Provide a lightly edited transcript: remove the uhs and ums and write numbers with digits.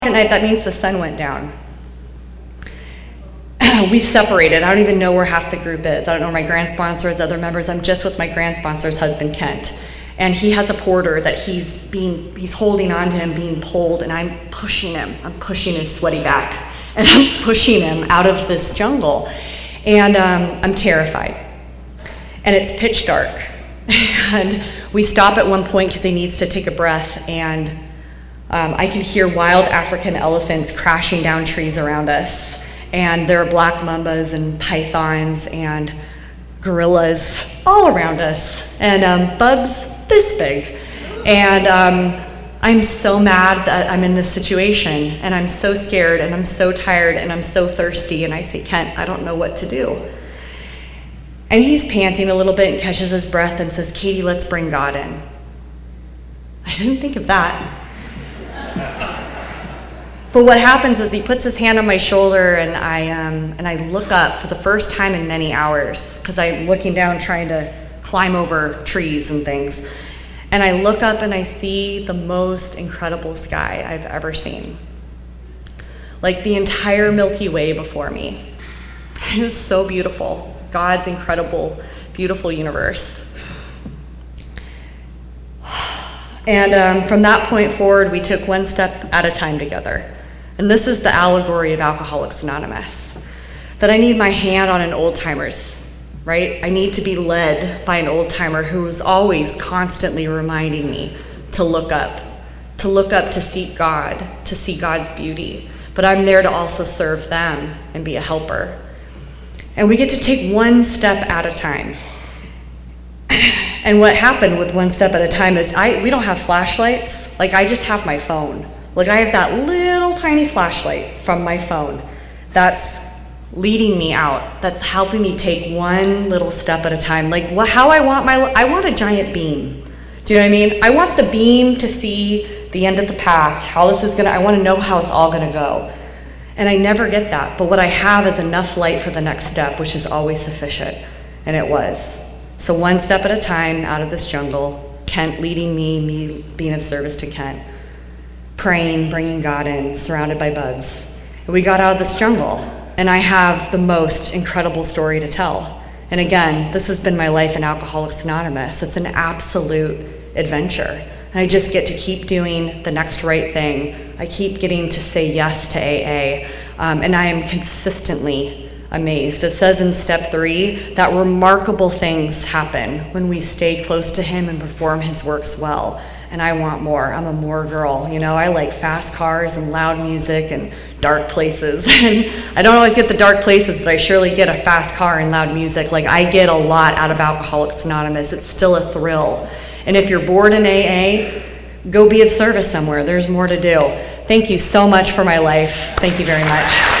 at night, that means the sun went down. We've separated. I don't even know where half the group is. I don't know where my grant sponsors, other members. I'm just with my grant sponsor's husband, Kent. And he has a porter that he's holding on to him, being pulled, and I'm pushing him. I'm pushing his sweaty back. And I'm pushing him out of this jungle. And I'm terrified. And it's pitch dark. And we stop at one point because he needs to take a breath, and I can hear wild African elephants crashing down trees around us. And there are black mambas and pythons and gorillas all around us, and bugs this big. And I'm so mad that I'm in this situation, and I'm so scared, and I'm so tired, and I'm so thirsty, and I say, Kent, I don't know what to do. And he's panting a little bit and catches his breath and says, Katie, let's bring God in. I didn't think of that. But what happens is he puts his hand on my shoulder, and I look up for the first time in many hours, because I'm looking down trying to climb over trees and things. And I look up and I see the most incredible sky I've ever seen. Like the entire Milky Way before me. It was so beautiful. God's incredible, beautiful universe. And from that point forward, we took one step at a time together. And this is the allegory of Alcoholics Anonymous. That I need my hand on an old-timer's, right? I need to be led by an old-timer who's always constantly reminding me to look up to seek God, to see God's beauty. But I'm there to also serve them and be a helper. And we get to take one step at a time. And what happened with one step at a time is we don't have flashlights. Like, I just have my phone. Like, I have that little tiny flashlight from my phone that's leading me out, that's helping me take one little step at a time. Like, I want a giant beam. Do you know what I mean? I want the beam to see the end of the path, I want to know how it's all going to go. And I never get that. But what I have is enough light for the next step, which is always sufficient. And it was. So one step at a time out of this jungle, Kent leading me being of service to Kent, praying, bringing God in, surrounded by bugs. And we got out of this jungle, and I have the most incredible story to tell. And again, this has been my life in Alcoholics Anonymous. It's an absolute adventure. And I just get to keep doing the next right thing. I keep getting to say yes to AA, and I am consistently amazed. It says in step 3 that remarkable things happen when we stay close to him and perform his works well. And I want more. I'm a more girl. I like fast cars and loud music and dark places. And I don't always get the dark places, but I surely get a fast car and loud music. Like, I get a lot out of Alcoholics Anonymous. It's still a thrill. And if you're bored in AA, go be of service somewhere. There's more to do. Thank you so much for my life. Thank you very much.